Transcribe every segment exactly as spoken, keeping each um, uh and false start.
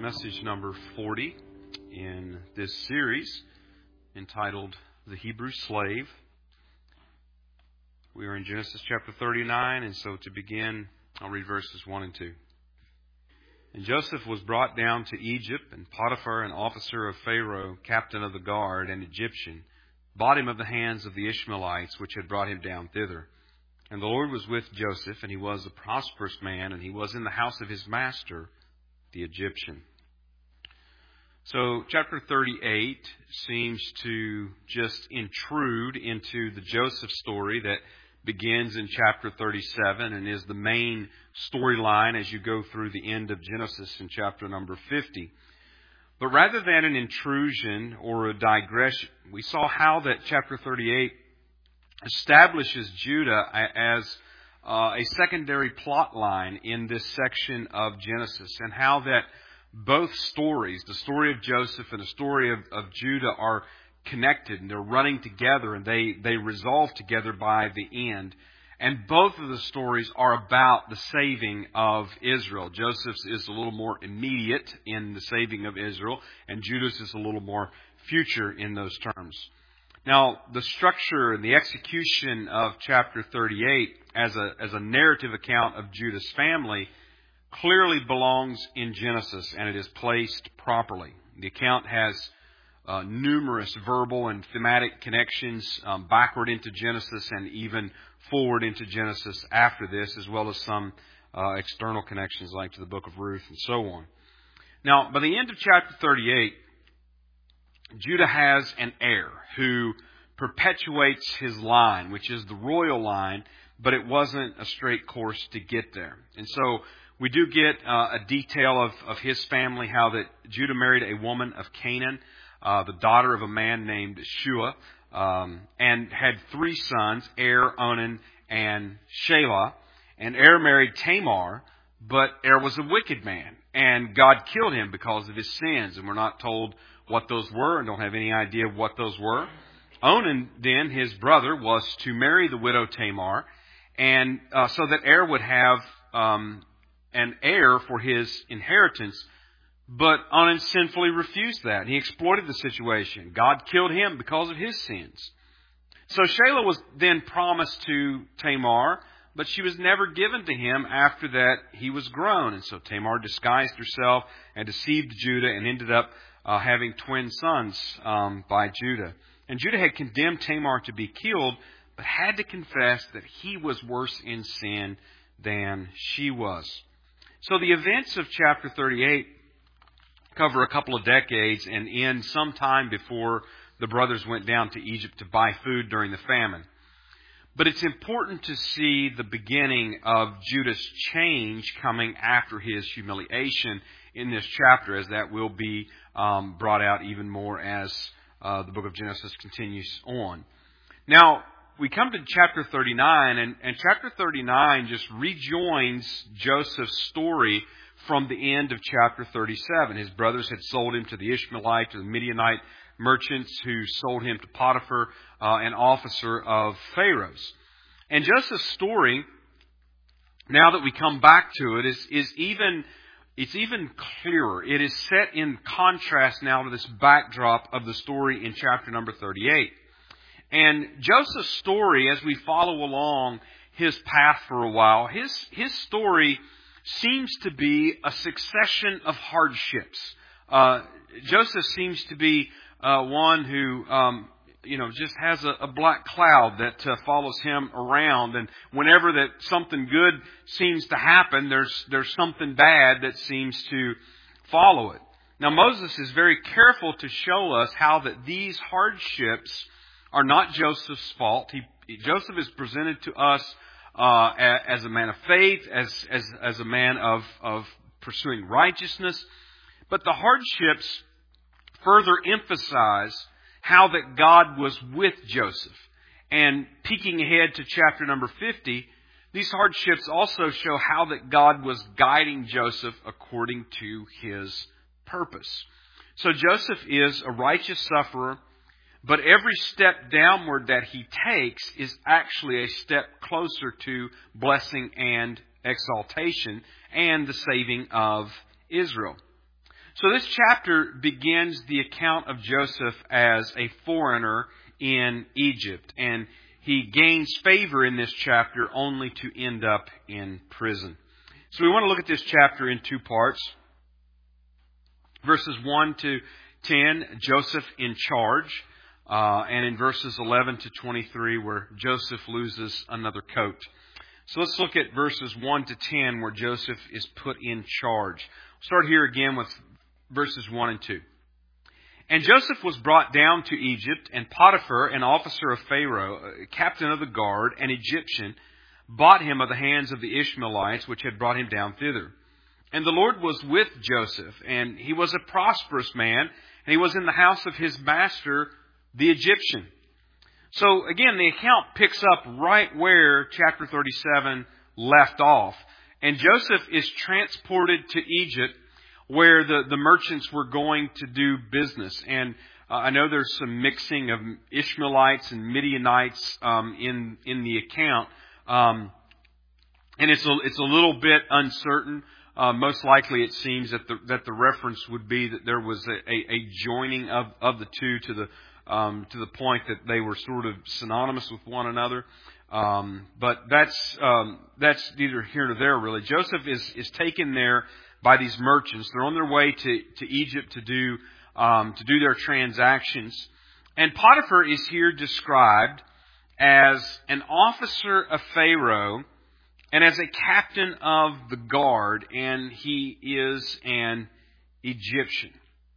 message number forty in this series entitled The Hebrew Slave. We are in Genesis chapter thirty-nine, and so to begin, I'll read verses one and two. And Joseph was brought down to Egypt, and Potiphar, an officer of Pharaoh, captain of the guard, an Egyptian, bought him of the hands of the Ishmaelites, which had brought him down thither. And the Lord was with Joseph, and he was a prosperous man, and he was in the house of his master, the Egyptian. So chapter thirty-eight seems to just intrude into the Joseph story that begins in chapter thirty-seven and is the main storyline as you go through the end of Genesis in chapter number fifty. But rather than an intrusion or a digression, we saw how that chapter thirty-eight establishes Judah as uh, a secondary plot line in this section of Genesis, and how that both stories, the story of Joseph and the story of, of Judah, are connected, and they're running together, and they, they resolve together by the end. And both of the stories are about the saving of Israel. Joseph's is a little more immediate in the saving of Israel, and Judah's is a little more future in those terms. Now, the structure and the execution of chapter thirty-eight as a, as a narrative account of Judah's family clearly belongs in Genesis, and it is placed properly. The account has uh, numerous verbal and thematic connections um, backward into Genesis and even forward into Genesis after this, as well as some uh, external connections like to the book of Ruth and so on. Now, by the end of chapter thirty-eight, Judah has an heir who perpetuates his line, which is the royal line, but it wasn't a straight course to get there. And so we do get uh, a detail of, of his family, how that Judah married a woman of Canaan, uh, the daughter of a man named Shua, um, and had three sons, Er, Onan, and Shelah. And Er married Tamar, but Er was a wicked man, and God killed him because of his sins, and we're not told what those were, and don't have any idea of what those were. Onan, then, his brother, was to marry the widow Tamar, and uh, so that Er would have um, an heir for his inheritance. But Onan sinfully refused that. He exploited the situation. God killed him because of his sins. So Shelah was then promised to Tamar, but she was never given to him after that he was grown. And so Tamar disguised herself and deceived Judah and ended up uh, having twin sons um, by Judah. And Judah had condemned Tamar to be killed, but had to confess that he was worse in sin than she was. So the events of chapter thirty-eight cover a couple of decades and end sometime before the brothers went down to Egypt to buy food during the famine. But it's important to see the beginning of Judah's change coming after his humiliation in this chapter, as that will be um, brought out even more as uh, the book of Genesis continues on. Now, we come to chapter thirty-nine, and, and chapter thirty-nine just rejoins Joseph's story from the end of chapter thirty-seven. His brothers had sold him to the Ishmaelite, to the Midianite merchants who sold him to Potiphar, uh, an officer of Pharaoh's. And Joseph's story, now that we come back to it, is, is even it's even clearer. It is set in contrast now to this backdrop of the story in chapter number thirty-eight. And Joseph's story, as we follow along his path for a while, his his story seems to be a succession of hardships. Uh, Joseph seems to be uh, one who, um, you know, just has a, a black cloud that uh, follows him around, and whenever that something good seems to happen, there's there's something bad that seems to follow it. Now, Moses is very careful to show us how that these hardships are not Joseph's fault. He, Joseph is presented to us uh, as a man of faith, as as as a man of of pursuing righteousness. But the hardships further emphasize how that God was with Joseph. And peeking ahead to chapter number fifty, these hardships also show how that God was guiding Joseph according to his purpose. So Joseph is a righteous sufferer, but every step downward that he takes is actually a step closer to blessing and exaltation and the saving of Israel. So this chapter begins the account of Joseph as a foreigner in Egypt. And he gains favor in this chapter only to end up in prison. So we want to look at this chapter in two parts. Verses one to ten, Joseph in charge. Uh, and in verses eleven to twenty-three, where Joseph loses another coat. So let's look at verses one to ten, where Joseph is put in charge. We'll start here again with verses one and two. And Joseph was brought down to Egypt, and Potiphar, an officer of Pharaoh, captain of the guard, an Egyptian, bought him of the hands of the Ishmaelites, which had brought him down thither. And the Lord was with Joseph, and he was a prosperous man, and he was in the house of his master, the Egyptian. So again, the account picks up right where chapter thirty-seven left off. And Joseph is transported to Egypt, where the, the merchants were going to do business. And uh, I know there's some mixing of Ishmaelites and Midianites um, in in the account. Um, and it's a, it's a little bit uncertain. Uh, most likely it seems that the, that the reference would be that there was a, a, a joining of, of the two to the um, to the point that they were sort of synonymous with one another. Um, but that's um, that's neither here nor there really. Joseph is is taken there by these merchants. They're on their way to, to Egypt to do um, to do their transactions. And Potiphar is here described as an officer of Pharaoh and as a captain of the guard, and he is an Egyptian.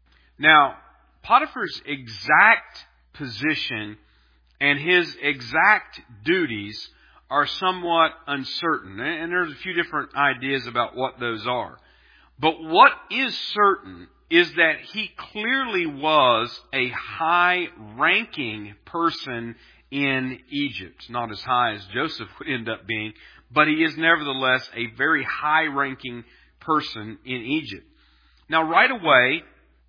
Now, Potiphar's exact position and his exact duties are somewhat uncertain. And there's a few different ideas about what those are. But what is certain is that he clearly was a high-ranking person in Egypt. Not as high as Joseph would end up being, but he is nevertheless a very high-ranking person in Egypt. Now, right away,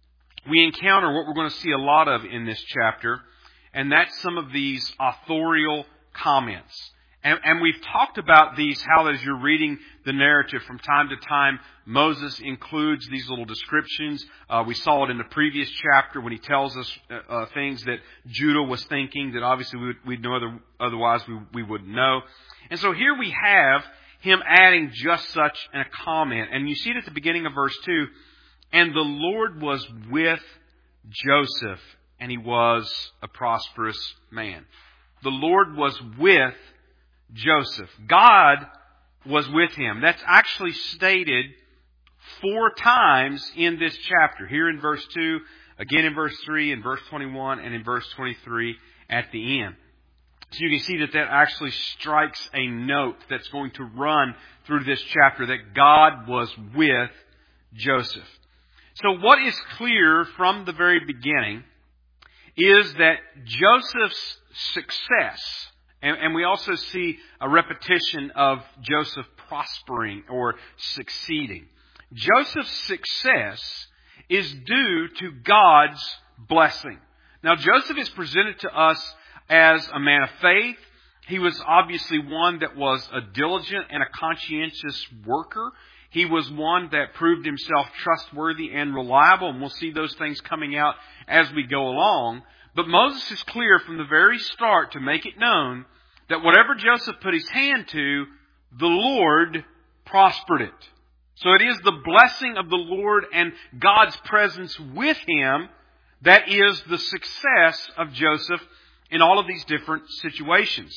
we encounter what we're going to see a lot of in this chapter, and that's some of these authorial comments. And, and we've talked about these, how as you're reading the narrative from time to time, Moses includes these little descriptions. Uh, we saw it in the previous chapter when he tells us uh, uh, things that Judah was thinking that obviously we would, we'd know other, otherwise we, we wouldn't know. And so here we have him adding just such a comment. And you see it at the beginning of verse two. And the Lord was with Joseph, and he was a prosperous man. The Lord was with Joseph. God was with him. That's actually stated four times in this chapter. Here in verse two, again in verse three, in verse twenty-one, and in verse twenty-three at the end. So you can see that that actually strikes a note that's going to run through this chapter, that God was with Joseph. So what is clear from the very beginning is that Joseph's success, and, and we also see a repetition of Joseph prospering or succeeding. Joseph's success is due to God's blessing. Now, Joseph is presented to us as a man of faith. He was obviously one that was a diligent and a conscientious worker. He was one that proved himself trustworthy and reliable, and we'll see those things coming out as we go along. But Moses is clear from the very start to make it known that whatever Joseph put his hand to, the Lord prospered it. So it is the blessing of the Lord and God's presence with him that is the success of Joseph in all of these different situations.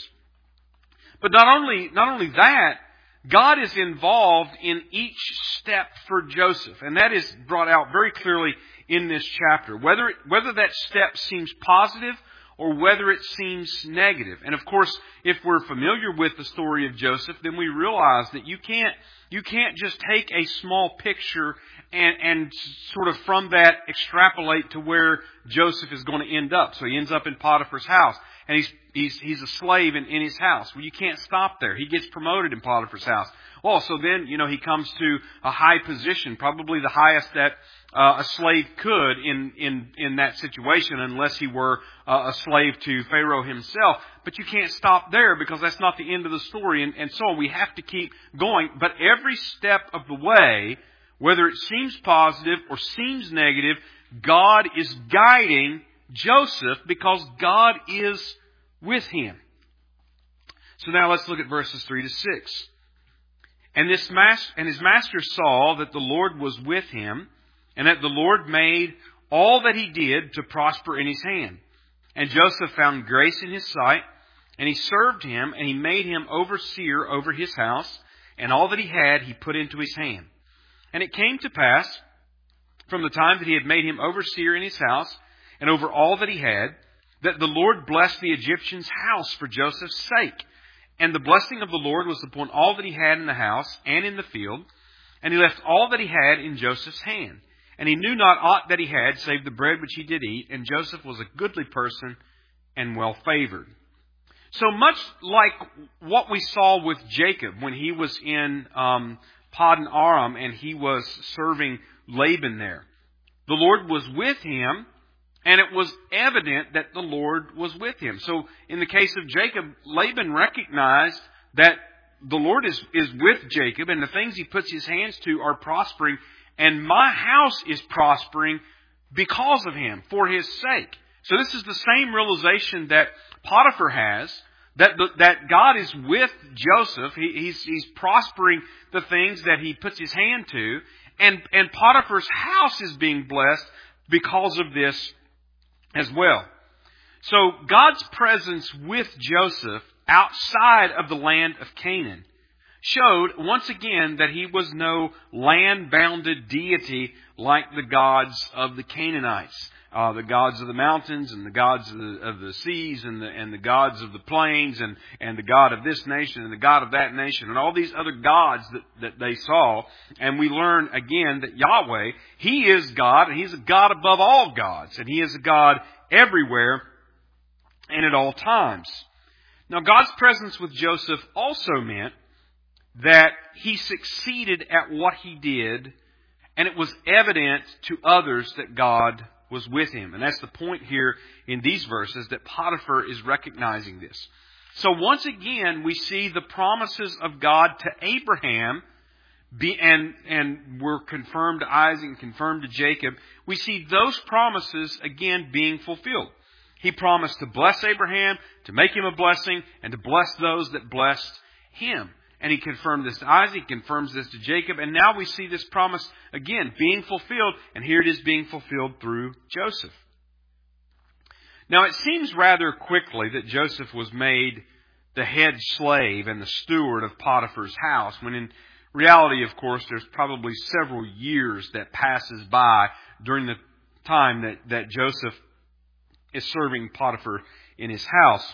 But not only, not only that, God is involved in each step for Joseph. And that is brought out very clearly in this chapter. Whether, it, whether that step seems positive or whether it seems negative. And of course, if we're familiar with the story of Joseph, then we realize that you can't, you can't just take a small picture and, and sort of from that extrapolate to where Joseph is going to end up. So he ends up in Potiphar's house. And he's, he's, he's a slave in, in his house. Well, you can't stop there. He gets promoted in Potiphar's house. Oh, so then, you know, he comes to a high position, probably the highest that uh, a slave could in, in, in that situation, unless he were uh, a slave to Pharaoh himself. But you can't stop there because that's not the end of the story. And, and so on. We have to keep going. But every step of the way, Whether it seems positive or seems negative, God is guiding Joseph because God is with him. So now let's look at verses three to six. And this mas- and his master saw that the Lord was with him, and that the Lord made all that he did to prosper in his hand. And Joseph found grace in his sight, and he served him, and he made him overseer over his house, and all that he had he put into his hand. And it came to pass, from the time that he had made him overseer in his house, and over all that he had, that the Lord blessed the Egyptian's house for Joseph's sake. And the blessing of the Lord was upon all that he had in the house and in the field, and he left all that he had in Joseph's hand. And he knew not aught that he had, save the bread which he did eat, and Joseph was a goodly person and well favored. So much like what we saw with Jacob when he was in um, Padan Aram and he was serving Laban there. The Lord was with him, and it was evident that the Lord was with him. So in the case of Jacob, Laban recognized that the Lord is, is with Jacob, and the things he puts his hands to are prospering, and my house is prospering because of him, for his sake. So this is the same realization that Potiphar has, that the, that God is with Joseph. He, he's, he's prospering the things that he puts his hand to, and, and Potiphar's house is being blessed because of this as well. So God's presence with Joseph outside of the land of Canaan showed once again that he was no land-bounded deity like the gods of the Canaanites, uh, the gods of the mountains and the gods of the, of the seas and the, and the gods of the plains and, and the God of this nation and the God of that nation and all these other gods that, that they saw. And we learn again that Yahweh, He is God, and He's a God above all gods, and He is a God everywhere and at all times. Now, God's presence with Joseph also meant that he succeeded at what he did, and it was evident to others that God was with him. And that's the point here in these verses, that Potiphar is recognizing this. So once again, we see the promises of God to Abraham, be, and, and were confirmed to Isaac and confirmed to Jacob. We see those promises again being fulfilled. He promised to bless Abraham, to make him a blessing, and to bless those that blessed him. And he confirmed this to Isaac, confirms this to Jacob, and now we see this promise again being fulfilled, and here it is being fulfilled through Joseph. Now it seems rather quickly that Joseph was made the head slave and the steward of Potiphar's house, when in reality, of course, there's probably several years that passes by during the time that, that Joseph is serving Potiphar in his house.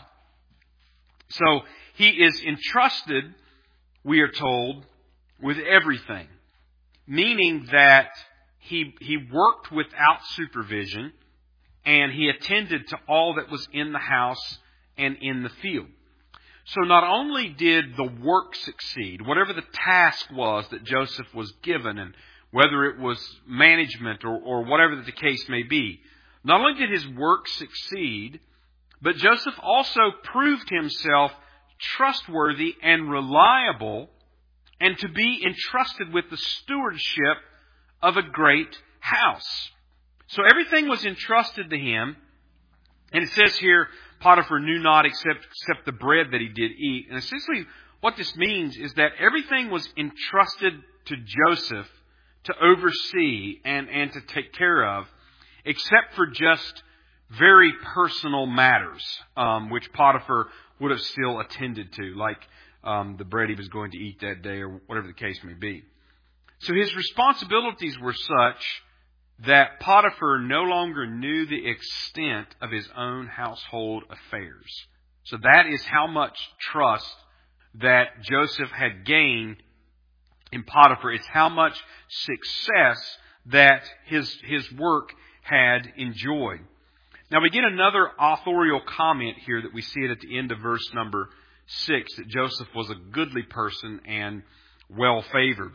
So he is entrusted, we are told, with everything. Meaning that he, he worked without supervision, and he attended to all that was in the house and in the field. So not only did the work succeed, whatever the task was that Joseph was given, and whether it was management or, or whatever the case may be, not only did his work succeed, but Joseph also proved himself trustworthy and reliable, and to be entrusted with the stewardship of a great house. So everything was entrusted to him. And it says here, Potiphar knew not except, except the bread that he did eat. And essentially what this means is that everything was entrusted to Joseph to oversee and, and to take care of, except for just very personal matters, um, which Potiphar would have still attended to, like um, the bread he was going to eat that day or whatever the case may be. So his responsibilities were such that Potiphar no longer knew the extent of his own household affairs. So that is how much trust that Joseph had gained in Potiphar. It's how much success that his, his work had enjoyed. Now we get another authorial comment here that we see it at the end of verse number six, that Joseph was a goodly person and well favored.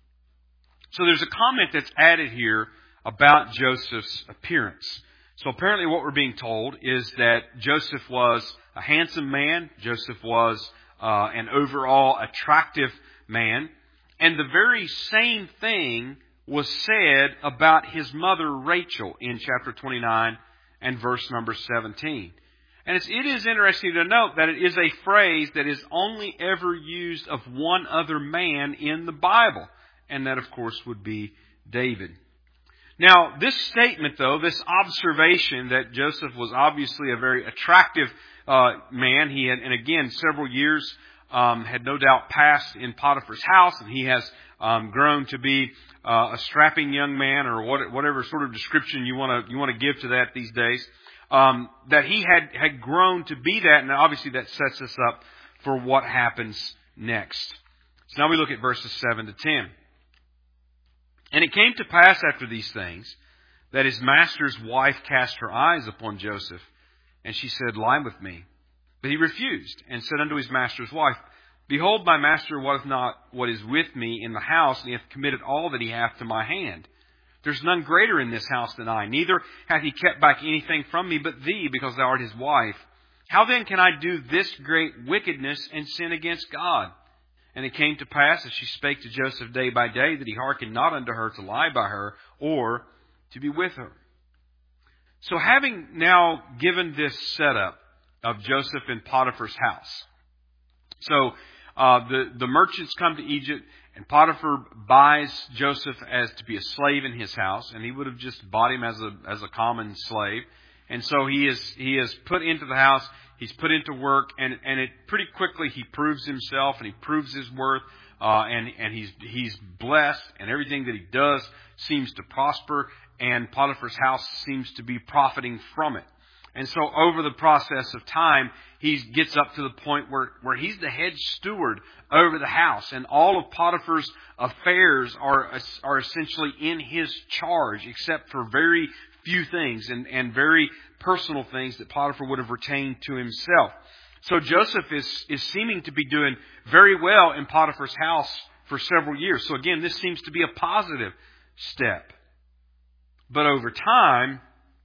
So there's a comment that's added here about Joseph's appearance. So apparently what we're being told is that Joseph was a handsome man. Joseph was uh, an overall attractive man. And the very same thing was said about his mother Rachel in chapter twenty-nine and verse number seventeen. And it's, it is interesting to note that it is a phrase that is only ever used of one other man in the Bible. And that, of course, would be David. Now, this statement, though, this observation that Joseph was obviously a very attractive uh, man. He had, and again, several years um, had no doubt passed in Potiphar's house, and he has um, grown to be uh, a strapping young man, or what, whatever sort of description you want to you want to give to that these days. Um, that he had, had grown to be that, and obviously that sets us up for what happens next. So now we look at verses seven to ten. And it came to pass after these things that his master's wife cast her eyes upon Joseph, and she said, Lie with me. But he refused, and said unto his master's wife, Behold, my master wotteth not what is with me in the house, and he hath committed all that he hath to my hand. There's none greater in this house than I, neither hath he kept back anything from me but thee, because thou art his wife. How then can I do this great wickedness and sin against God? And it came to pass, as she spake to Joseph day by day, that he hearkened not unto her to lie by her, or to be with her. So having now given this setup of Joseph in Potiphar's house, so uh, the, the merchants come to Egypt, and Potiphar buys Joseph as to be a slave in his house, and he would have just bought him as a as a common slave. And so he is he is put into the house, he's put into work, and, and it pretty quickly he proves himself and he proves his worth, uh, and, and he's he's blessed, and everything that he does seems to prosper, and Potiphar's house seems to be profiting from it. And so over the process of time, he gets up to the point where, where he's the head steward over the house. And all of Potiphar's affairs are, are essentially in his charge, except for very few things and, and very personal things that Potiphar would have retained to himself. So Joseph is, is seeming to be doing very well in Potiphar's house for several years. So again, this seems to be a positive step. But over time,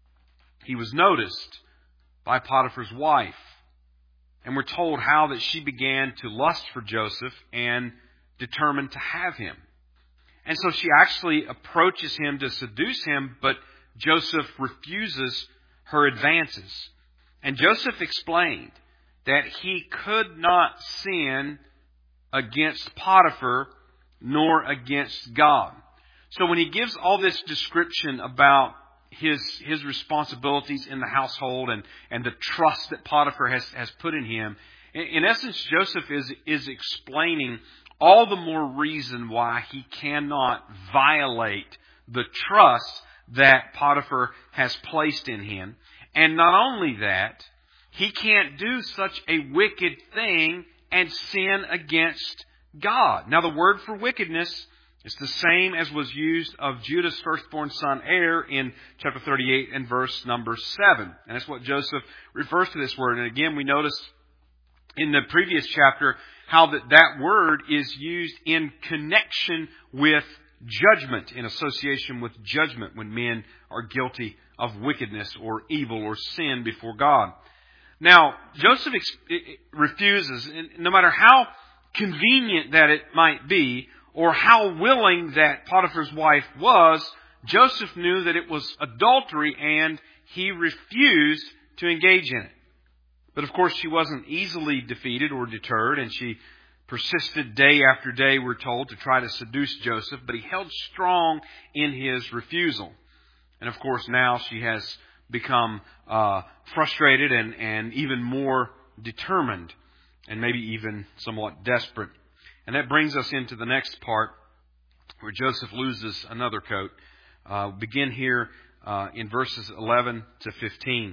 he was noticed by Potiphar's wife. And we're told how that she began to lust for Joseph and determined to have him. And so she actually approaches him to seduce him, but Joseph refuses her advances. And Joseph explained that he could not sin against Potiphar nor against God. So when he gives all this description about his his responsibilities in the household and, and the trust that Potiphar has, has put in him, in, in essence, Joseph is, is explaining all the more reason why he cannot violate the trust that Potiphar has placed in him. And not only that, he can't do such a wicked thing and sin against God. Now, the word for wickedness is the same as was used of Judah's firstborn son Er in chapter thirty-eight and verse number seven. And that's what Joseph refers to this word. And again, we noticed in the previous chapter how that, that word is used in connection with judgment, in association with judgment when men are guilty of wickedness or evil or sin before God. Now, Joseph ex- refuses, no matter how convenient that it might be, or how willing that Potiphar's wife was, Joseph knew that it was adultery and he refused to engage in it. But of course she wasn't easily defeated or deterred, and she persisted day after day, we're told, to try to seduce Joseph, but he held strong in his refusal. And of course now she has become uh, frustrated and, and even more determined, and maybe even somewhat desperate. And that brings us into the next part where Joseph loses another coat. Uh, begin here uh, in verses eleven to fifteen.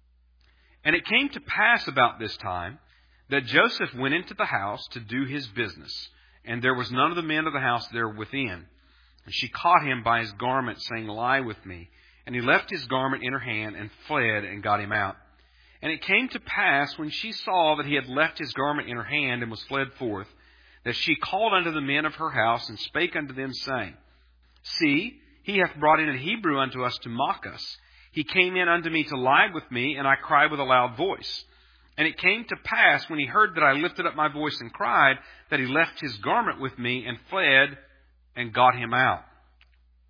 And it came to pass about this time that Joseph went into the house to do his business, and there was none of the men of the house there within. And she caught him by his garment, saying, Lie with me. And he left his garment in her hand and fled and got him out. And it came to pass, when she saw that he had left his garment in her hand and was fled forth, that she called unto the men of her house, and spake unto them, saying, See, he hath brought in a Hebrew unto us to mock us. He came in unto me to lie with me, and I cried with a loud voice. And it came to pass, when he heard that I lifted up my voice and cried, that he left his garment with me, and fled, and got him out.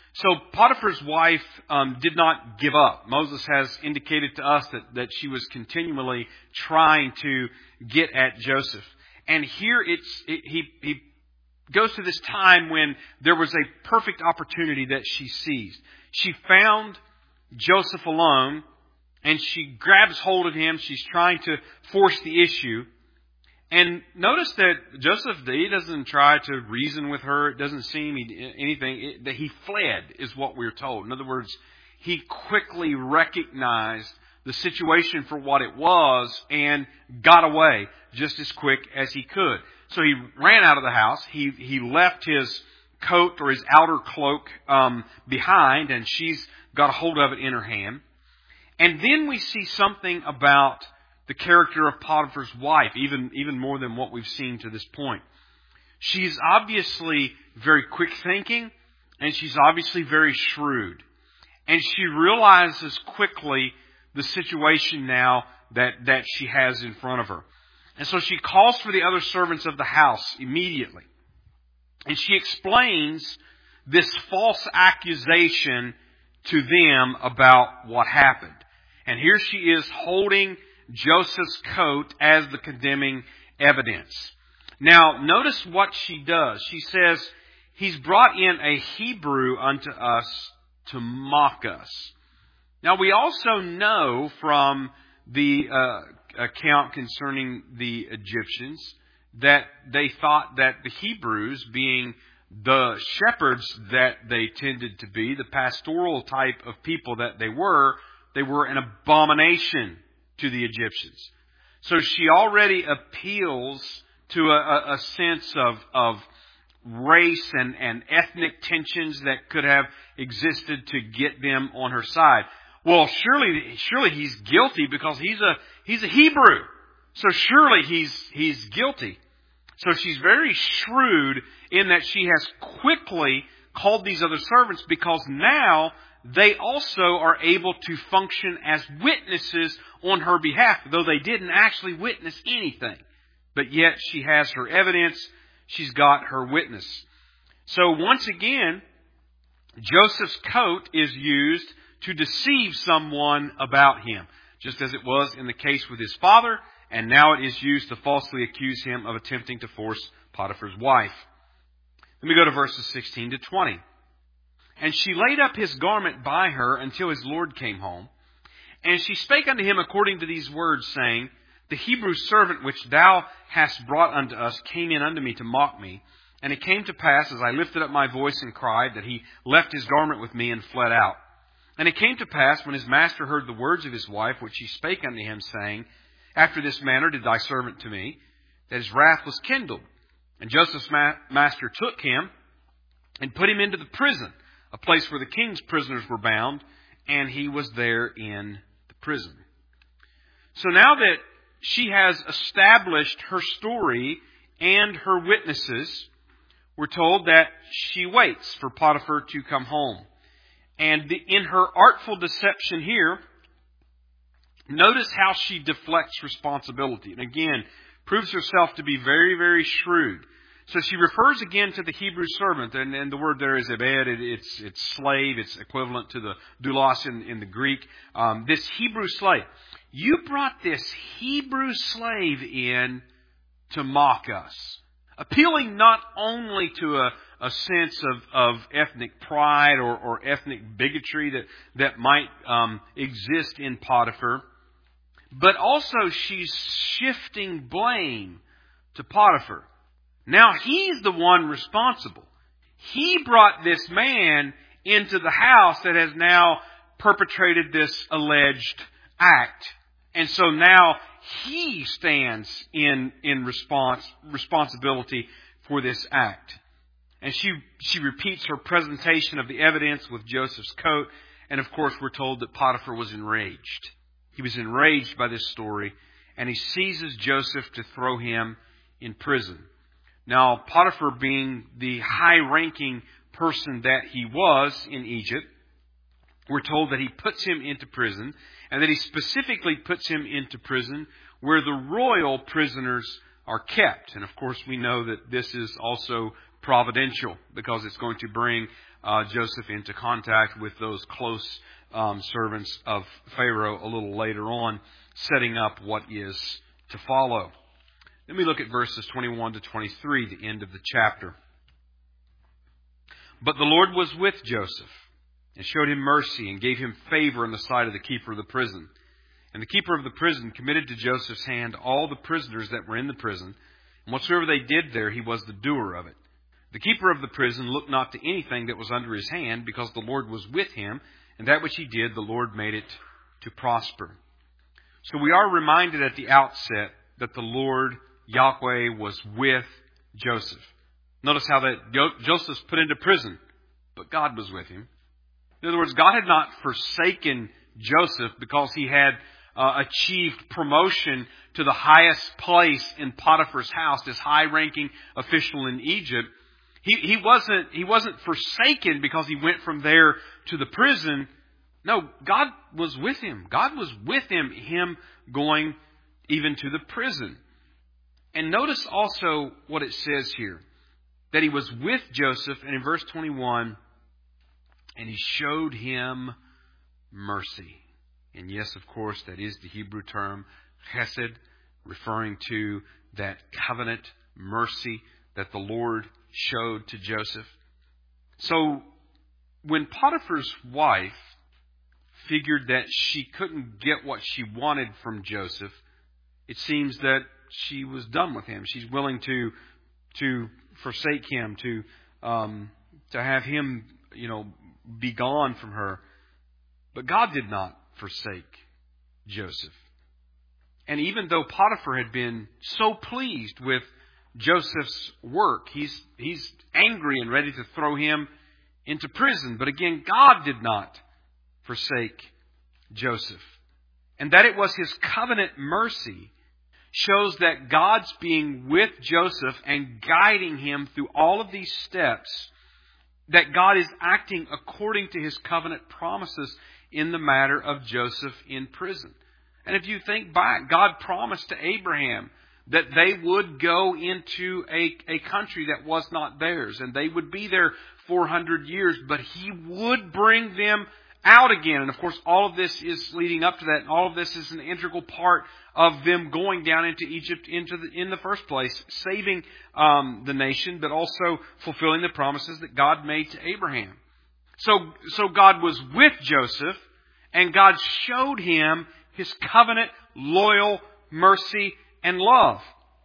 So Potiphar's wife um, did not give up. Moses has indicated to us that, that she was continually trying to get at Joseph. And here it's it, he, he goes to this time when there was a perfect opportunity that she seized. She found Joseph alone, and she grabs hold of him. She's trying to force the issue. And notice that Joseph, he doesn't try to reason with her. It doesn't seem anything. It, that he fled is what we're told. In other words, he quickly recognized the situation for what it was and got away just as quick as he could. So he ran out of the house. He he left his coat or his outer cloak um, behind, and she's got a hold of it in her hand. And then we see something about the character of Potiphar's wife, even, even more than what we've seen to this point. She's obviously very quick thinking, and she's obviously very shrewd. And she realizes quickly the situation now that, that she has in front of her. And so she calls for the other servants of the house immediately. And she explains this false accusation to them about what happened. And here she is holding Joseph's coat as the condemning evidence. Now, notice what she does. She says, he's brought in a Hebrew unto us to mock us. Now, we also know from the uh, account concerning the Egyptians that they thought that the Hebrews, being the shepherds that they tended to be, the pastoral type of people that they were, they were an abomination to the Egyptians. So she already appeals to a, a, a sense of, of race and, and ethnic tensions that could have existed to get them on her side. Well, surely, surely he's guilty because he's a he's a Hebrew. So surely he's he's guilty. So she's very shrewd in that she has quickly called these other servants because now they also are able to function as witnesses on her behalf, though they didn't actually witness anything. But yet she has her evidence. She's got her witness. So once again, Joseph's coat is used to deceive someone about him, just as it was in the case with his father, and now it is used to falsely accuse him of attempting to force Potiphar's wife. Let me go to verses sixteen to twenty. And she laid up his garment by her until his Lord came home. And she spake unto him according to these words, saying, The Hebrew servant which thou hast brought unto us came in unto me to mock me. And it came to pass, as I lifted up my voice and cried, that he left his garment with me and fled out. And it came to pass, when his master heard the words of his wife, which she spake unto him, saying, After this manner did thy servant to me, that his wrath was kindled. And Joseph's ma- master took him and put him into the prison, a place where the king's prisoners were bound, and he was there in the prison. So now that she has established her story and her witnesses, we're told that she waits for Potiphar to come home. And in her artful deception here, notice how she deflects responsibility. And again, proves herself to be very, very shrewd. So she refers again to the Hebrew servant, and, and the word there is ebed. It, it's it's slave. It's equivalent to the doulos in, in the Greek. Um, this Hebrew slave. You brought this Hebrew slave in to mock us. Appealing not only to a, a sense of, of ethnic pride or, or ethnic bigotry that, that might um, exist in Potiphar, but also she's shifting blame to Potiphar. Now he's the one responsible. He brought this man into the house that has now perpetrated this alleged act. And so now he stands in, in response, responsibility for this act. And she, she repeats her presentation of the evidence with Joseph's coat. And of course we're told that Potiphar was enraged. He was enraged by this story, and he seizes Joseph to throw him in prison. Now, Potiphar, being the high-ranking person that he was in Egypt, we're told that he puts him into prison, and that he specifically puts him into prison where the royal prisoners are kept. And of course, we know that this is also providential, because it's going to bring uh, Joseph into contact with those close um, servants of Pharaoh a little later on, setting up what is to follow. Then we look at verses twenty-one to twenty-three, the end of the chapter. But the Lord was with Joseph, and showed him mercy, and gave him favor in the sight of the keeper of the prison. And the keeper of the prison committed to Joseph's hand all the prisoners that were in the prison, and whatsoever they did there, he was the doer of it. The keeper of the prison looked not to anything that was under his hand, because the Lord was with him, and that which he did, the Lord made it to prosper. So we are reminded at the outset that the Lord, Yahweh, was with Joseph. Notice how that Joseph's put into prison, but God was with him. In other words, God had not forsaken Joseph because he had uh, achieved promotion to the highest place in Potiphar's house, this high-ranking official in Egypt. He, he wasn't he wasn't forsaken because he went from there to the prison. No, God was with him. God was with him, him going even to the prison. And notice also what it says here, that he was with Joseph, and in verse twenty-one, and he showed him mercy. And yes, of course, that is the Hebrew term chesed, referring to that covenant mercy that the Lord showed to Joseph. So when Potiphar's wife figured that she couldn't get what she wanted from Joseph, it seems that she was done with him. She's willing to to forsake him, to um, to have him, you know, be gone from her. But God did not forsake Joseph. And even though Potiphar had been so pleased with Joseph's work, he's he's angry and ready to throw him into prison. But again, God did not forsake Joseph. And that it was his covenant mercy shows that God's being with Joseph and guiding him through all of these steps, that God is acting according to his covenant promises in the matter of Joseph in prison. And if you think back, God promised to Abraham that they would go into a, a country that was not theirs, and they would be there four hundred years, but he would bring them out again. And of course, all of this is leading up to that, and all of this is an integral part of them going down into Egypt into the, in the first place, saving um, the nation, but also fulfilling the promises that God made to Abraham. So, so God was with Joseph, and God showed him his covenant, loyal mercy, and love.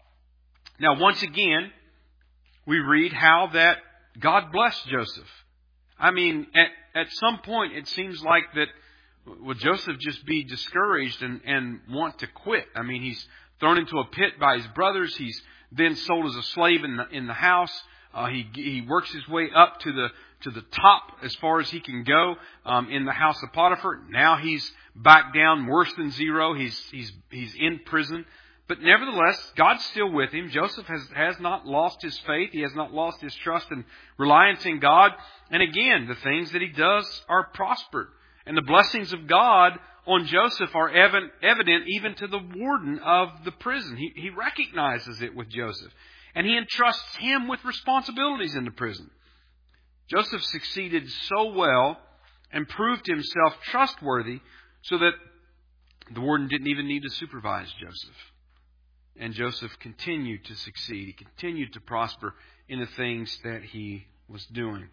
Now, once again, we read how that God blessed Joseph. I mean, at, at some point, it seems like that, will Joseph just be discouraged and, and want to quit? I mean, he's thrown into a pit by his brothers. He's then sold as a slave in the, in the house. Uh, he, he works his way up to the, to the top as far as he can go, um, in the house of Potiphar. Now he's back down worse than zero. He's, he's, he's in prison. But nevertheless, God's still with him. Joseph has, has not lost his faith. He has not lost his trust and reliance in God. And again, the things that he does are prospered. And the blessings of God on Joseph are evident, evident even to the warden of the prison. He, he recognizes it with Joseph. And he entrusts him with responsibilities in the prison. Joseph succeeded so well and proved himself trustworthy so that the warden didn't even need to supervise Joseph. And Joseph continued to succeed. He continued to prosper in the things that he was doing.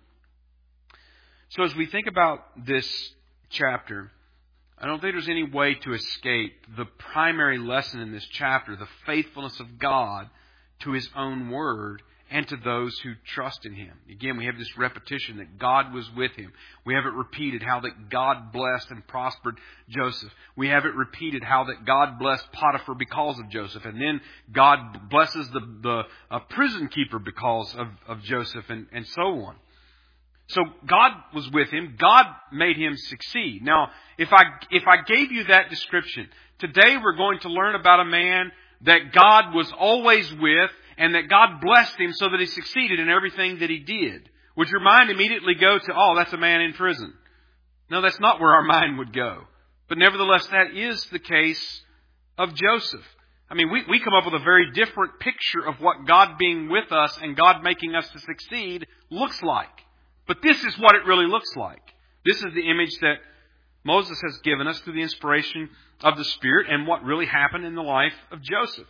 So as we think about this chapter, I don't think there's any way to escape the primary lesson in this chapter, the faithfulness of God to his own word and to those who trust in him. Again, we have this repetition that God was with him. We have it repeated how that God blessed and prospered Joseph. We have it repeated how that God blessed Potiphar because of Joseph. And then God blesses the, the uh, prison keeper because of, of Joseph, and, and so on. So God was with him. God made him succeed. Now, if I, if I gave you that description, today we're going to learn about a man that God was always with, and that God blessed him so that he succeeded in everything that he did. Would your mind immediately go to, oh, that's a man in prison? No, that's not where our mind would go. But nevertheless, that is the case of Joseph. I mean, we, we come up with a very different picture of what God being with us and God making us to succeed looks like. But this is what it really looks like. This is the image that Moses has given us through the inspiration of the Spirit and what really happened in the life of Joseph.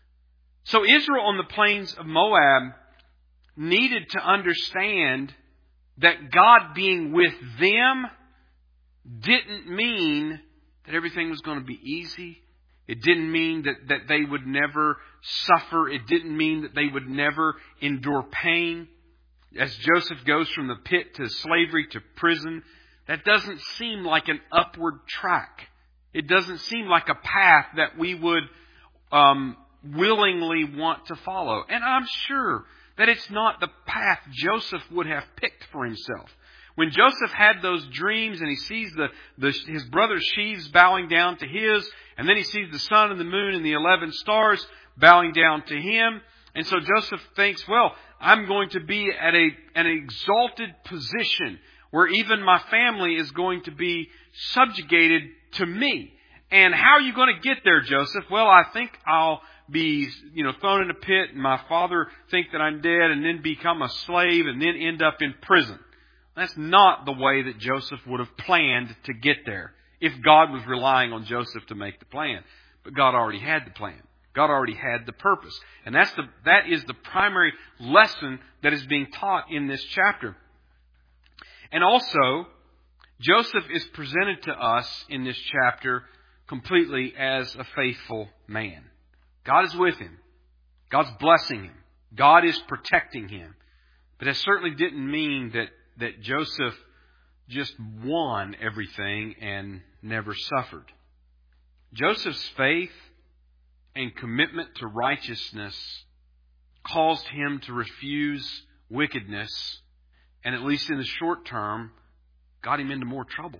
So Israel on the plains of Moab needed to understand that God being with them didn't mean that everything was going to be easy. It didn't mean that, that they would never suffer. It didn't mean that they would never endure pain. As Joseph goes from the pit to slavery to prison, that doesn't seem like an upward track. It doesn't seem like a path that we would um, willingly want to follow. And I'm sure that it's not the path Joseph would have picked for himself. When Joseph had those dreams and he sees the, the his brother's sheaves bowing down to his, and then he sees the sun and the moon and the eleven stars bowing down to him, and so Joseph thinks, well, I'm going to be at a an exalted position where even my family is going to be subjugated to me. And how are you going to get there, Joseph? Well, I think I'll be, you know, thrown in a pit and my father think that I'm dead and then become a slave and then end up in prison. That's not the way that Joseph would have planned to get there if God was relying on Joseph to make the plan. But God already had the plan. God already had the purpose. And that's the, that is the primary lesson that is being taught in this chapter. And also, Joseph is presented to us in this chapter completely as a faithful man. God is with him. God's blessing him. God is protecting him. But that certainly didn't mean that, that Joseph just won everything and never suffered. Joseph's faith and commitment to righteousness caused him to refuse wickedness, and at least in the short term, got him into more trouble.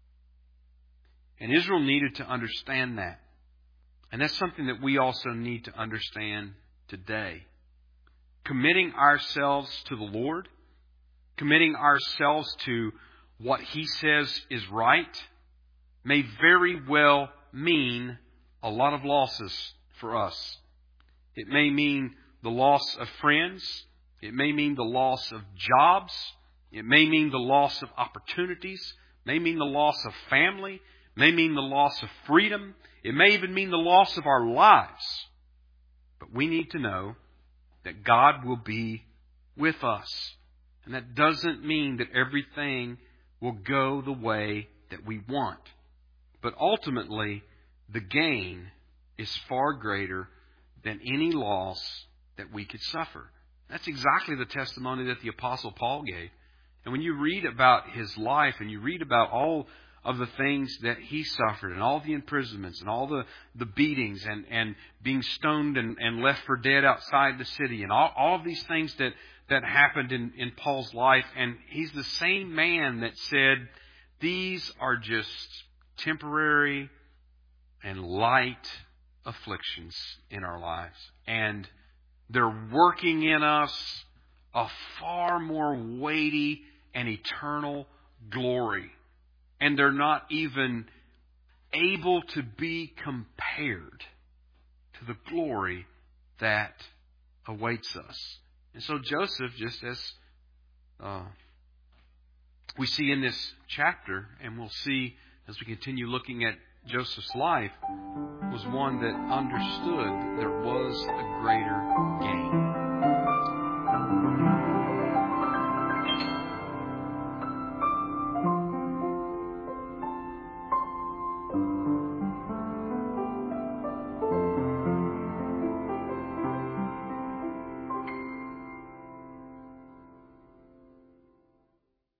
And Israel needed to understand that. And that's something that we also need to understand today. Committing ourselves to the Lord, committing ourselves to what He says is right, may very well mean a lot of losses for us. It may mean the loss of friends. It may mean the loss of jobs. It may mean the loss of opportunities. It may mean the loss of family. It may mean the loss of freedom. It may even mean the loss of our lives. But we need to know that God will be with us. And that doesn't mean that everything will go the way that we want. But ultimately, the gain is far greater than any loss that we could suffer. That's exactly the testimony that the Apostle Paul gave. And when you read about his life and you read about all of the things that he suffered and all the imprisonments and all the, the beatings and, and being stoned and, and left for dead outside the city and all, all of these things that, that happened in, in Paul's life. And he's the same man that said, these are just temporary and light afflictions in our lives. And they're working in us a far more weighty and eternal glory. And they're not even able to be compared to the glory that awaits us. And so Joseph, just as uh, we see in this chapter, and we'll see as we continue looking at Joseph's life, was one that understood that there was a greater gain.